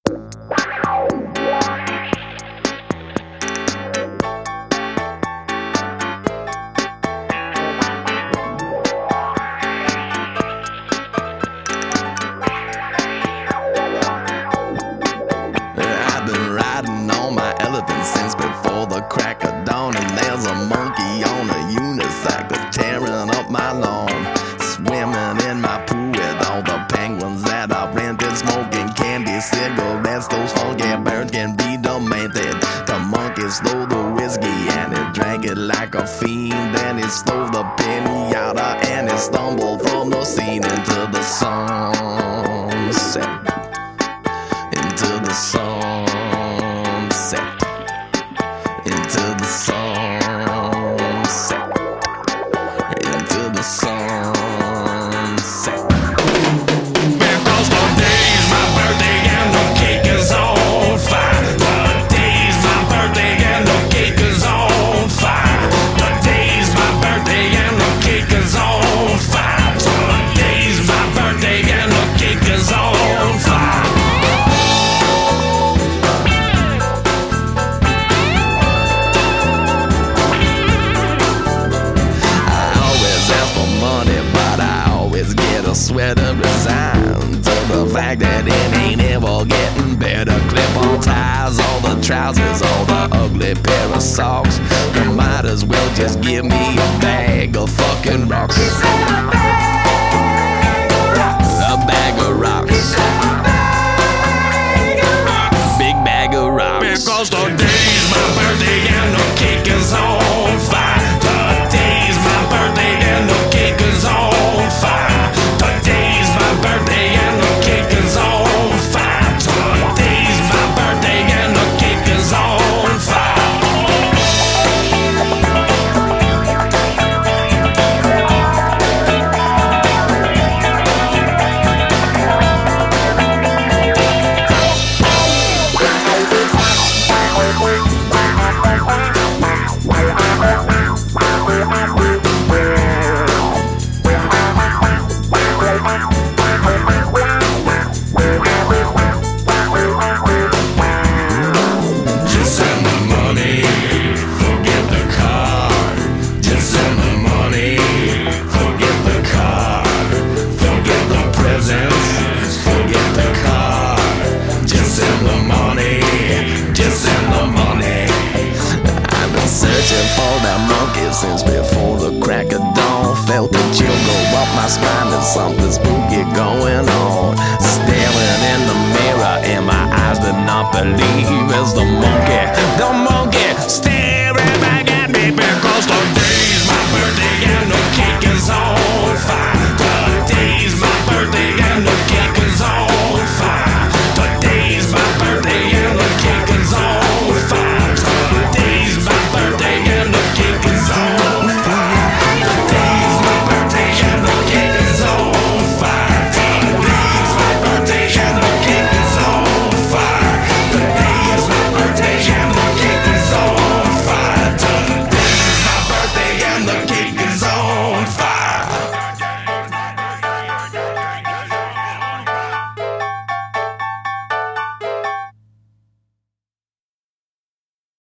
I've been riding on my elephant since before the crack of dawn, and there's a monkey on a unicycle tearing up my lawn, swimming in my pool with all the penguins that I rented, smoking candy cigarettes. Those funky birds can be demented. The monkey stole the whiskey and he drank it like a fiend. Then he stole the pinata and he stumbled from the scene into the sunset. Into the sunset. Into the sunset. Into the sunset. Because today's my birthday and the cake is on fire. Today's my birthday and the cake is on fire. Today's my birthday and the cake is on fire. Today's my birthday and the cake is on fire. I always ask for money, but I always get a sweater resigned to the fact that it ain't ever getting better. Clip-on ties, all the trousers, all the ugly pair of socks. You might as well just give me a bag of fucking rocks. A bag of rocks. Big bag of rocks. Because today's my birthday and the cake is on fire. Today's my birthday and the cake is on fire. Today's my birthday and the cake is on fire. Today's my birthday and the cake is on fire. Just send the money, forget the card. Just send the money, forget the card. Forget the presents, forget the card. Just send the money, just send the money. I've been searching for that monkey since before the crack of dawn. Felt the chill go up my spine, there's something spooky going on. Staring in the mirror and my eyes did not believe it's the monkey staring back at me. Because today's my birthday and the cake is on